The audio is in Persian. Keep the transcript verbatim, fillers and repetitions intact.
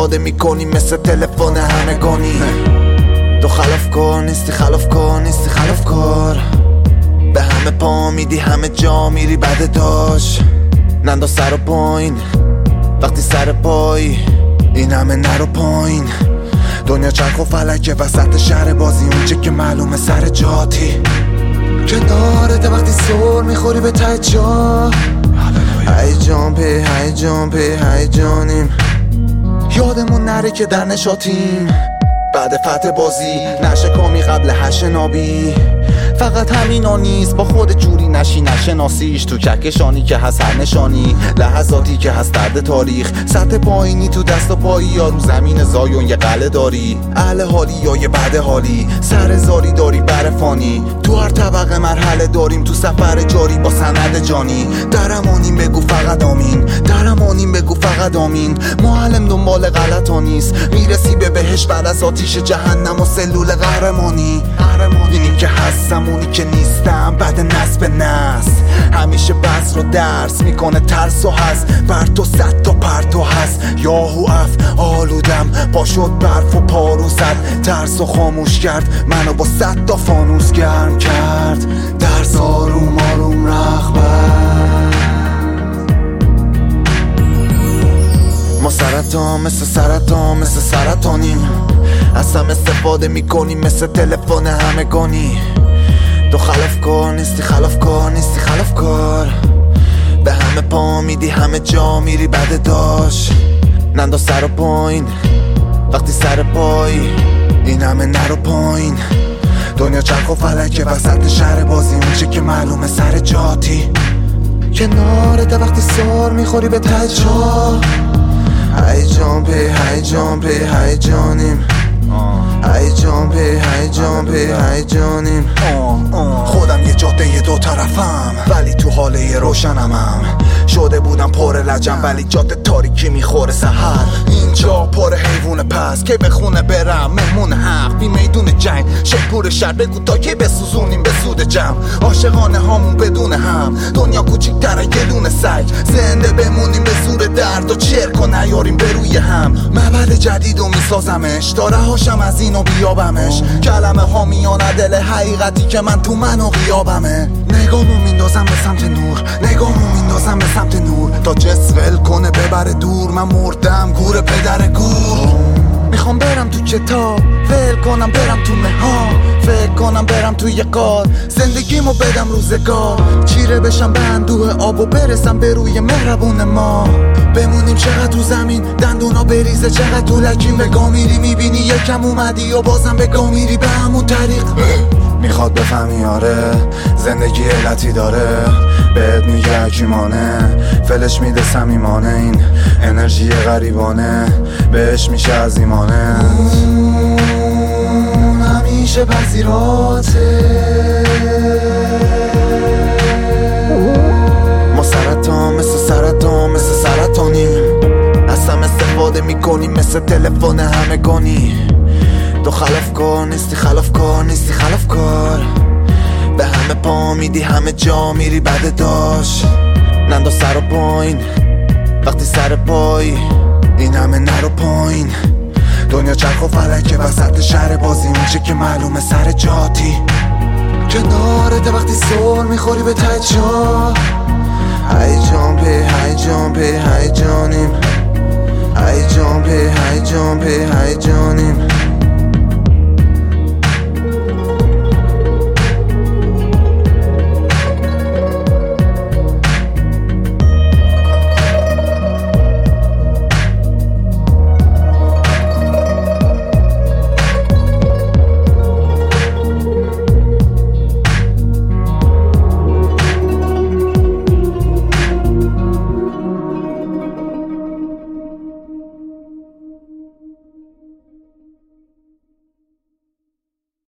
استفاده میکنی مثل تلفن همگانی. تو خلاف کار نیستی، خلاف کار نیستی، خلاف کار. به همه پا میدی، همه جا میری بده داشت. ننداز سر و پایین وقتی سر پایی، این همه نرو پایین. دنیا چرخ و فلکه وسط شهر بازی، اونچه که معلومه سر جاتی. کنارته وقتی سر میخوری به ته جا، هی جان پی هی جان پی هی جانیم. یادمون نره که در نشاتیم بعد فتح بازی، نشکامی قبل هش نابی. فقط همینا نیست، با خود جوری نشی نشناسیش. تو کهکشانی که هست هر نشانی، لحظاتی که هست درد تاریخ. سطح پایینی تو دست و پایی، یا رو زمین زایون یه قله داری. اهل حالی یا یه بد حالی، سر زاری داری بر فانی. تو هر طبقه مرحله داریم، تو سفر جاری با سند جانی. درمانیم بگو فقط آمین، درمانیم بگو فقط آمین. معلم دنبال غلطا نیست، میرسی به بهش بعد از آتیش جهنم و سلول قهرمانی. اینی که هستم اونی که نیستم، بعد نصب به نصب. همیشه بس رو درس میکنه ترس و هست، بر تو صد تا پرتو هست. یاهو اف آلودم، پا شد برف و پارو زد. ترس و خاموش کرد، منو با صد تا فانوس گرم کرد. درس آروم آروم رغبت. ما سرطان مثل سرطان مثل سرطانیم. از هم استفاده میکنی مثل تلفن همگانی. تو خلاف کار نیستی، خلاف کار نیستی، خلاف کار. به همه پا میدی، همه جا میری بده داشت. ننداز سر و پایین وقتی سر پایی، این همه نرو پایین. دنیا چرخ و فلکه وسط شهر بازی، اونچه که معلومه سر جاتی. کنارته وقتی سر میخوری به ته جا، هی جان پی هی جان پی هی جانیم. هی جان پی هی جان پی هی جانیم. خودم یه جاده دو طرفم، ولی تو حاله روشنمم. شده بودم پر لجم، ولی جاده تاریکی میخوره سحر. اینجا پر حیوان پس که به خونه برم، مهمون حق بی میدون جنگ. شکور شهر بگو تا که بسوزونیم به سود جمع. عاشقانه هامون بدون هم، دنیا کوچیک‌تره یه دونه سگ. زنده بمونیم به زور درد و چرک و نیاریم به روی هم. معبد جدید و میسازمش، داره هاشم از اینو بیابمش. کلمه ها میانه دل حقیقتی که من تو منو غیابمه. نگامو میندازم به سمت نور، نگامو میندازم به سمت نور. تا جس ول کنه ببره دور، من مردم گور پدر گور. میخوام برم تو کتاب، ول کنم برم تو مها. فکر کنم برم تو یه قار، زندگیمو بدم روزگار. چیره بشم به اندوه آب و برسم به روی مهربون ما. بمونیم چقدر تو زمین، دندونا بریزه چقدر تو لکیم. بگاه میری میبینی یکم اومدی و بازم بگاه میری به همون طریق. میخواد بفهمی آره زندگی علتی داره، بهت میگه حکیمانه، فلش میده صمیمانه. این انرژی غریبانه بهش میشه از ایمانه. همیشه پذیراته. ما سرطان مثل سرطان مثل سرطانیم. از هم استفاده میکنیم مثل تلفن همگانی. تو خلاف کار نیستی، خلاف کار نیستی، خلاف کار. به همه پا میدی، همه جا میری بده داشت. ننداز سر و پایین وقتی سر پایی، این همه نرو پایین. دنیا چرخ و فلکه وسط شهر بازی، اونچه که معلومه سر جاتی. کنارته وقتی سر میخوری به ته جا، هی جان پی هی جان پی هی جانیم.